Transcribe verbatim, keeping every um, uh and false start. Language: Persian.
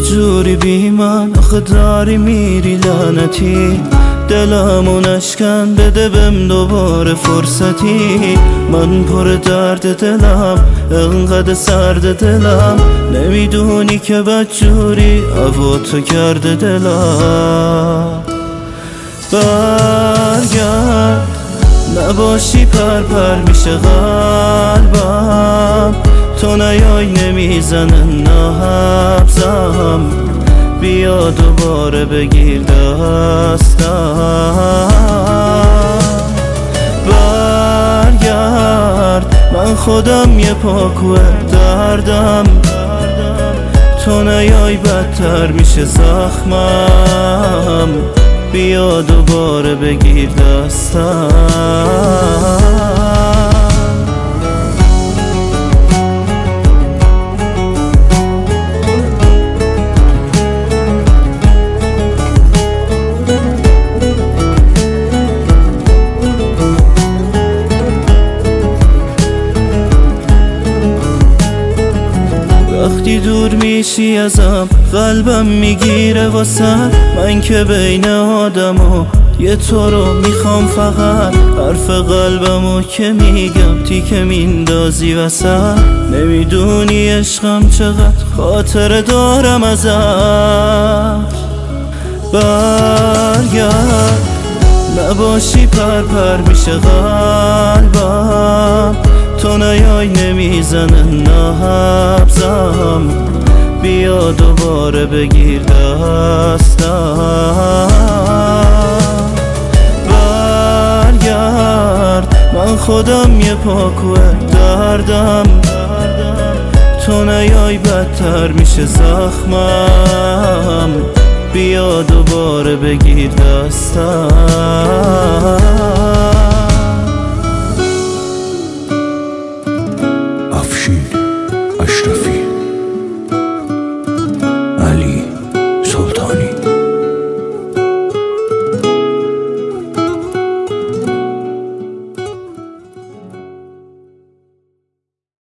جوری بی من آخه داری میری لعنتی، دلمو نشکن بده بهم دوباره فرصتی. من پر درد دلم انقدر سرد دلم، نمیدونی که بدجوری هوا تو کرده دلم. برگرد نباشی پر پر میشه قلبم، تو نیای نمیزنه نبضم، بیا دوباره بگیر دستم. برگرد من خودم یه پاکوه دردم، تو نیای بدتر میشه زخمم، بیا دوباره بگیر دستم. وقتی دور میشی ازم قلبم میگیره واسه من که بین آدمو یه تو رو میخوام فقط. حرف قلبمو که میگم تیکه میندازی وسط، نمیدونی عشقم چقدر خاطره دارم ازت. برگرد نباشی پر پر میشه قلبم، تو نیای نمیزنه نبضم، بیا دوباره بگیر دستم. برگرد من خودم یه پاکوه دردم، تو نیای بدتر میشه زخمم، بیا دوباره بگیر دستم. افشین اشرفی